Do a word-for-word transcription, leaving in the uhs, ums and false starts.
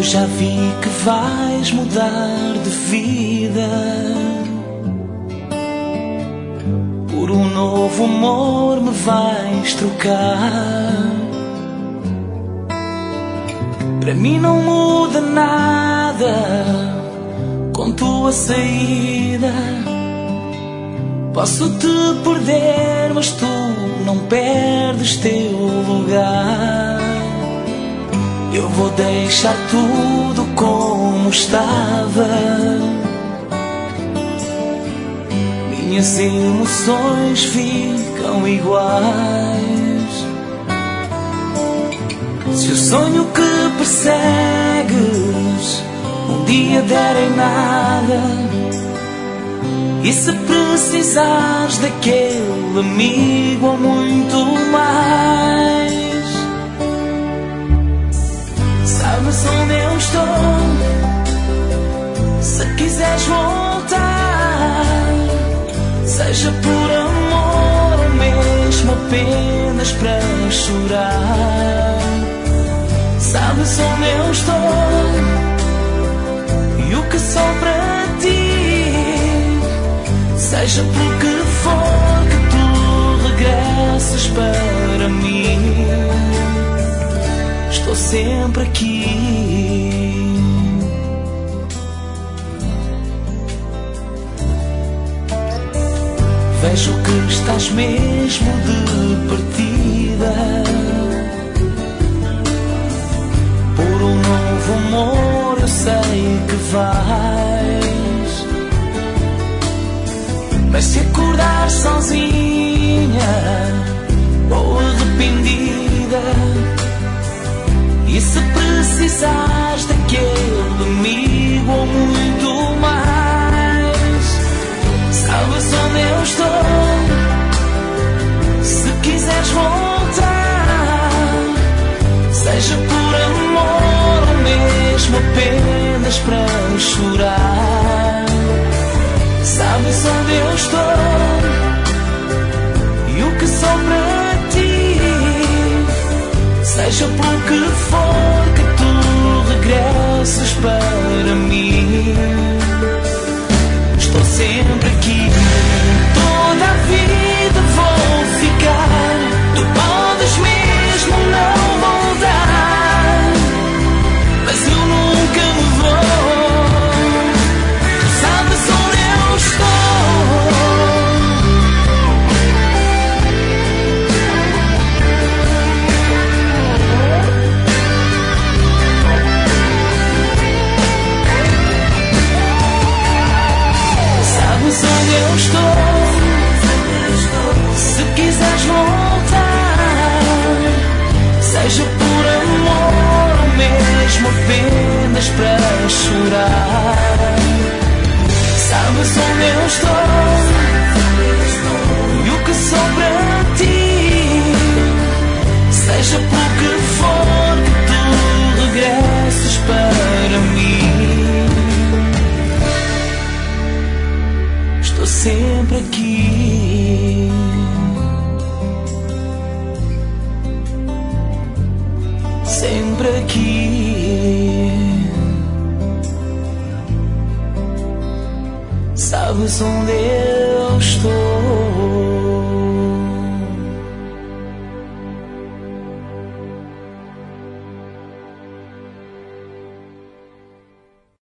já vi que vais mudar de vida por um novo amor, me vais trocar. Para mim não muda nada com tua saída. Posso te perder, mas tu não perdes teu lugar. Eu vou deixar tudo como estava. Minhas emoções ficam iguais. Se o sonho que persegues um dia der em nada, e se precisares daquele amigo ou muito mais, sabes onde eu estou. Se quiseres voltar, seja por amor ou mesmo apenas para chorar, sabes onde eu estou e o que sou para ti. Seja por que for que tu regresses para mim, estou sempre aqui. Vejo que estás mesmo de partida por um novo amor, eu sei que vais. Mas se acordar sozinha ou arrependida, e se precisares daquele amigo ou muito mais, sabes onde eu estou. Se quiseres voltar, seja por amor ou mesmo apenas para chorar, sabes onde eu estou e o que sou para ti. Seja por que for que tu regresses para mim, estou sempre aqui. Toda a vida vou ficar. Tu podes mesmo não voltar, mas eu nunca me vou. Tu sabes onde eu estou. Sabes onde eu estou. Se quiseres voltar, seja por amor ou mesmo apenas para chorar, sabes onde eu estou e o que sou para ti. Seja por que for que tu regresses para mim, estou sempre aqui. Sempre aqui. Sabes onde eu estou.